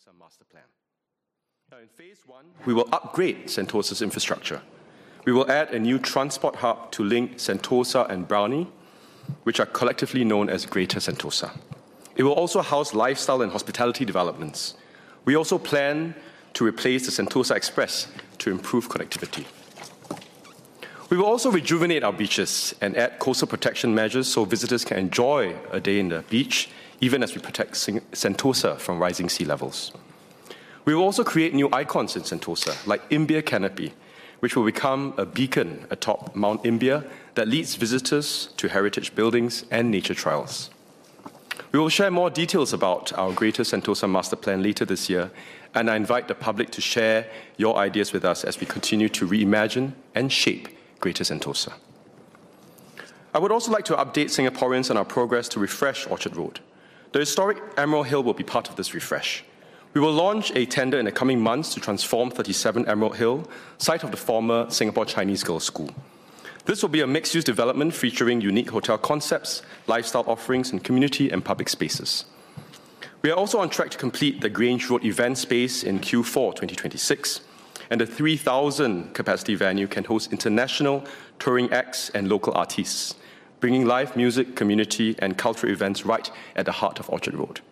Sentosa Master Plan. Now, in Phase 1, we will upgrade Sentosa's infrastructure. We will add a new transport hub to link Sentosa and Brownie, which are collectively known as Greater Sentosa. It will also house lifestyle and hospitality developments. We also plan to replace the Sentosa Express to improve connectivity. We will also rejuvenate our beaches and add coastal protection measures so visitors can enjoy a day in the beach, even as we protect Sentosa from rising sea levels. We will also create new icons in Sentosa, like Imbiah Canopy, which will become a beacon atop Mount Imbiah that leads visitors to heritage buildings and nature trails. We will share more details about our Greater Sentosa Master Plan later this year, and I invite the public to share your ideas with us as we continue to reimagine and shape Greater Sentosa. I would also like to update Singaporeans on our progress to refresh Orchard Road. The historic Emerald Hill will be part of this refresh. We will launch a tender in the coming months to transform 37 Emerald Hill, site of the former Singapore Chinese Girls' School. This will be a mixed-use development featuring unique hotel concepts, lifestyle offerings, and community and public spaces. We are also on track to complete the Grange Road event space in Q4 2026, and the 3,000 capacity venue can host international touring acts and local artists, bringing live music, community, and cultural events right at the heart of Orchard Road.